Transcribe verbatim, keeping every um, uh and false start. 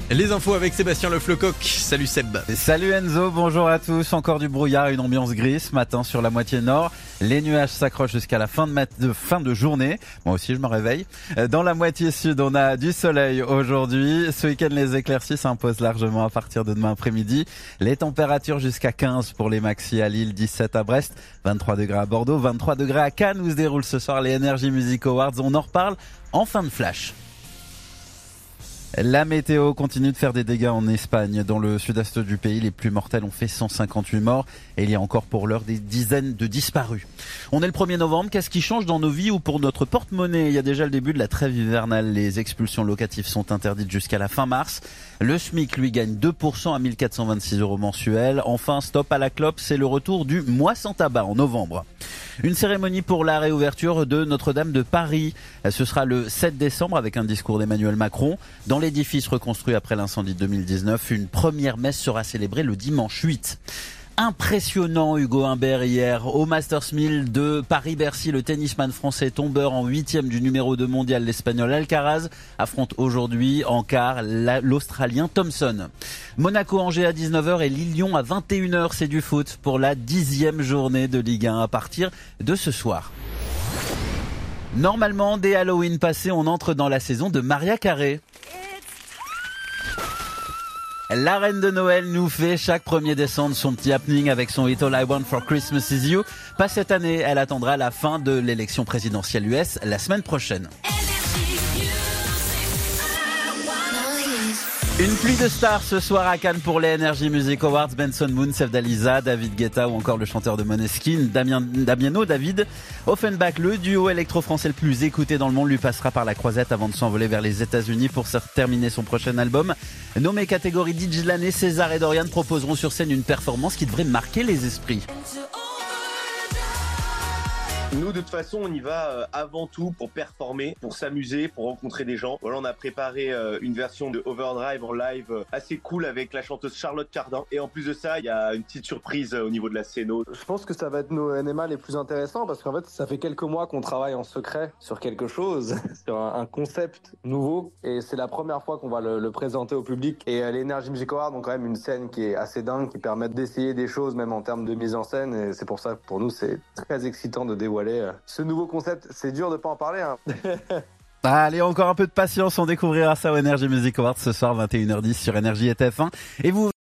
Les infos avec Sébastien Le Flocoq. Salut Seb. Salut Enzo, bonjour à tous. Encore du brouillard, une ambiance grise ce matin sur la moitié nord. Les nuages s'accrochent jusqu'à la fin de, mat- de fin de journée. Moi aussi je me réveille. Dans la moitié sud, on a du soleil aujourd'hui. Ce week-end, les éclaircies s'imposent largement à partir de demain après-midi. Les températures jusqu'à quinze pour les maxi à Lille, dix-sept à Brest, vingt-trois degrés à Bordeaux, vingt-trois degrés à Cannes où se déroulent ce soir les Energy Music Awards. On en reparle en fin de flash. La météo continue de faire des dégâts en Espagne. Dans le sud-est du pays, les plus mortels ont fait cent cinquante-huit morts et il y a encore pour l'heure des dizaines de disparus. On est le premier novembre, qu'est-ce qui change dans nos vies ou pour notre porte-monnaie? Il y a déjà le début de la trêve hivernale. Les expulsions locatives sont interdites jusqu'à la fin mars. Le SMIC, lui, gagne deux pour cent à mille quatre cent vingt-six euros mensuels. Enfin, stop à la clope, c'est le retour du mois sans tabac en novembre. Une cérémonie pour la réouverture de Notre-Dame de Paris. Ce sera le sept décembre avec un discours d'Emmanuel Macron. Dans l'édifice reconstruit après l'incendie de deux mille dix-neuf, une première messe sera célébrée le dimanche huit. Impressionnant Hugo Humbert hier au Masters mille de Paris-Bercy. Le tennisman français tombeur en huitième du numéro deux mondial, l'Espagnol Alcaraz, affronte aujourd'hui en quart l'Australien Thompson. Monaco-Angers à dix-neuf heures et Lille-Lyon à vingt et une heures. C'est du foot pour la dixième journée de Ligue un à partir de ce soir. Normalement, dès Halloween passé, on entre dans la saison de Mariah Carey. La reine de Noël nous fait chaque premier décembre son petit happening avec son hit All I Want for Christmas Is You. Pas cette année, elle attendra la fin de l'élection présidentielle U S la semaine prochaine. Une pluie de stars ce soir à Cannes pour les Energy Music Awards. Benson Moon, Sevdaliza, David Guetta ou encore le chanteur de Måneskin, Damien, Damiano David. Offenbach, le duo électro-français le plus écouté dans le monde, lui passera par la croisette avant de s'envoler vers les États-Unis pour terminer son prochain album. Nommé catégorie D J de l'année, César et Dorian proposeront sur scène une performance qui devrait marquer les esprits. Nous, de toute façon, on y va avant tout pour performer, pour s'amuser, pour rencontrer des gens. Voilà, on a préparé une version de Overdrive en live assez cool avec la chanteuse Charlotte Cardin. Et en plus de ça, il y a une petite surprise au niveau de la scéno. Je pense que ça va être nos N M A les plus intéressants parce qu'en fait, ça fait quelques mois qu'on travaille en secret sur quelque chose, sur un concept nouveau. Et c'est la première fois qu'on va le, le présenter au public. Et les Energy Music Awards ont quand même une scène qui est assez dingue, qui permet d'essayer des choses, même en termes de mise en scène. Et c'est pour ça que pour nous, c'est très excitant de dévoiler ce nouveau concept. C'est dur de pas en parler, hein. Allez, encore un peu de patience, on découvrira ça au Energy Music Awards ce soir vingt et une heures dix sur Énergie et T F un. Et vous